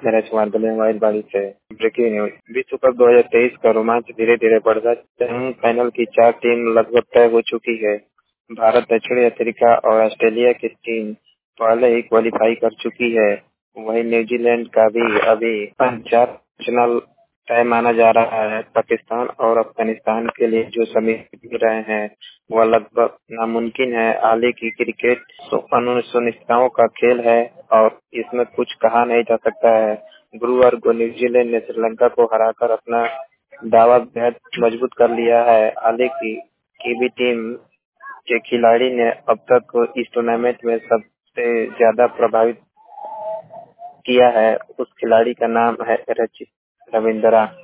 मेरा कुमार बने मोबाइल बाड़ी से ब्रेकिंग न्यूज। विश्व कप 2023 का रोमांच धीरे धीरे बढ़ रहा है। सेमीफाइनल की 4 टीम लगभग तय हो चुकी है। भारत, दक्षिणी अफ्रीका और ऑस्ट्रेलिया की टीम पहले ही क्वालिफाई कर चुकी है। वहीं न्यूजीलैंड का भी अभी फाइनल तय माना जा रहा है। पाकिस्तान और अफगानिस्तान के लिए जो समीकरण रहे हैं वह लगभग नामुमकिन है। हाल की क्रिकेट अनिश्चितताओं का खेल है और इसमें कुछ कहा नहीं जा सकता है। गुरुवार को न्यूजीलैंड ने श्रीलंका को हराकर अपना दावा बेहद मजबूत कर लिया है। हालांकि की भी टीम के खिलाड़ी ने अब तक इस टूर्नामेंट में सबसे ज्यादा प्रभावित किया है, उस खिलाड़ी का नाम है रचित रविंद्रा।